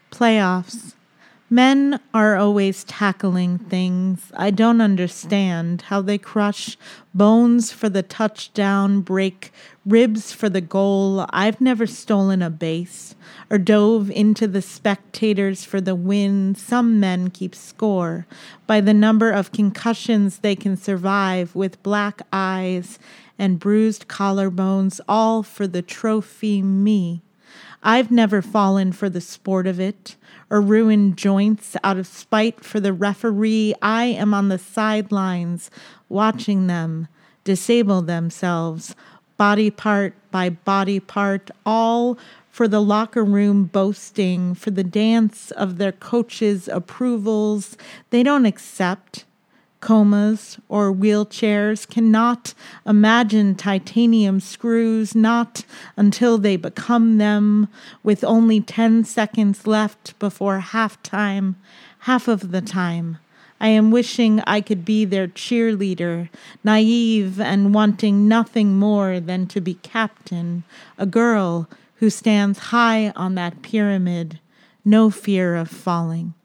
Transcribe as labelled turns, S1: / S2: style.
S1: Playoffs. Men are always tackling things. I don't understand how they crush bones for the touchdown, break ribs for the goal. I've never stolen a base or dove into the spectators for the win. Some men keep score by the number of concussions they can survive with black eyes and bruised collarbones, all for the trophy me. I've never fallen for the sport of it or ruined joints out of spite for the referee. I am on the sidelines watching them disable themselves, body part by body part, all for the locker room boasting, for the dance of their coaches' approvals. They don't accept comas or wheelchairs, cannot imagine titanium screws, not until they become them, with only 10 seconds left before halftime, half of the time. I am wishing I could be their cheerleader, naive and wanting nothing more than to be captain, a girl who stands high on that pyramid, no fear of falling.